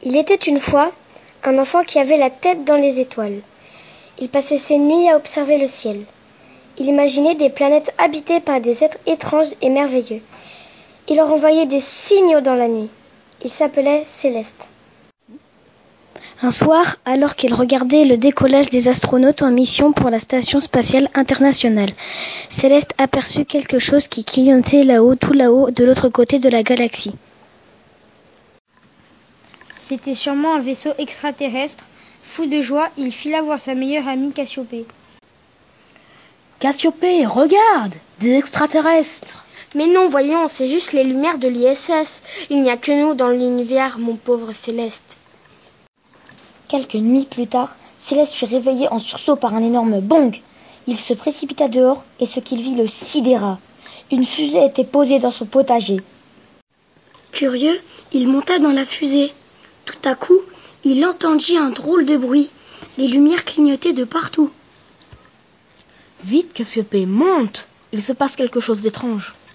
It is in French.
Il était une fois un enfant qui avait la tête dans les étoiles. Il passait ses nuits à observer le ciel. Il imaginait des planètes habitées par des êtres étranges et merveilleux. Il leur envoyait des signaux dans la nuit. Il s'appelait Céleste. Un soir, alors qu'il regardait le décollage des astronautes en mission pour la Station spatiale internationale, Céleste aperçut quelque chose qui clignotait là-haut, tout là-haut, de l'autre côté de la galaxie. C'était sûrement un vaisseau extraterrestre. Fou de joie, il fila voir sa meilleure amie Cassiopée. Cassiopée, regarde, des extraterrestres. Mais non, voyons, c'est juste les lumières de l'ISS. Il n'y a que nous dans l'univers, mon pauvre Céleste. Quelques nuits plus tard, Céleste fut réveillé en sursaut par un énorme bang. Il se précipita dehors et ce qu'il vit le sidéra. Une fusée était posée dans son potager. Curieux, il monta dans la fusée. Tout à coup, il entendit un drôle de bruit. Les lumières clignotaient de partout. Vite, Cassiopée, monte. Il se passe quelque chose d'étrange.